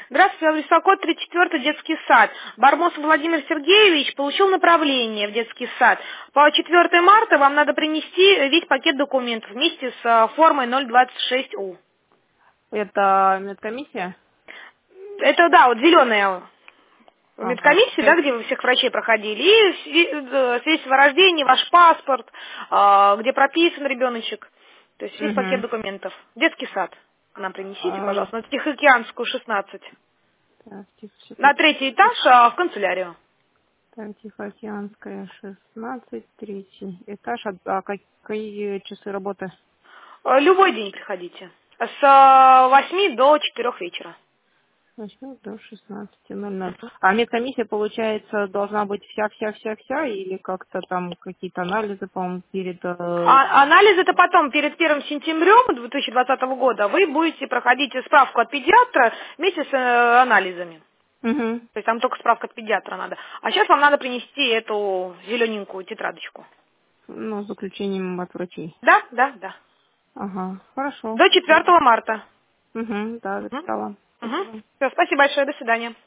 Здравствуйте, адрес код 34 детский сад. Бармосов Владимир Сергеевич получил направление в детский сад. По 4 марта вам надо принести весь пакет документов вместе с формой 026У. Это медкомиссия? Это, да, вот зеленая Ага. медкомиссия, да, где вы всех врачей проходили, и свидетельство о рождении, ваш паспорт, где прописан ребеночек. То есть весь пакет Угу. документов. Детский сад нам принесите, пожалуйста, на Тихоокеанскую, 16. Так, На третий этаж, в канцелярию. Тихоокеанская, 16, третий этаж. А какие часы работы? Любой день приходите. С 8 до 4 вечера. С 8 до 16:00. А медкомиссия, получается, должна быть вся или как-то там какие-то анализы, по-моему, перед... Анализ это потом, перед 1 сентябрем 2020 года, вы будете проходить справку от педиатра вместе с анализами. Угу. То есть там только справка от педиатра надо. А сейчас вам надо принести эту зелененькую тетрадочку. Ну, с заключением от врачей. Да, да, да. Ага, хорошо. До 4 марта. Угу, да, записала. Угу. Спасибо. Все, спасибо большое, до свидания.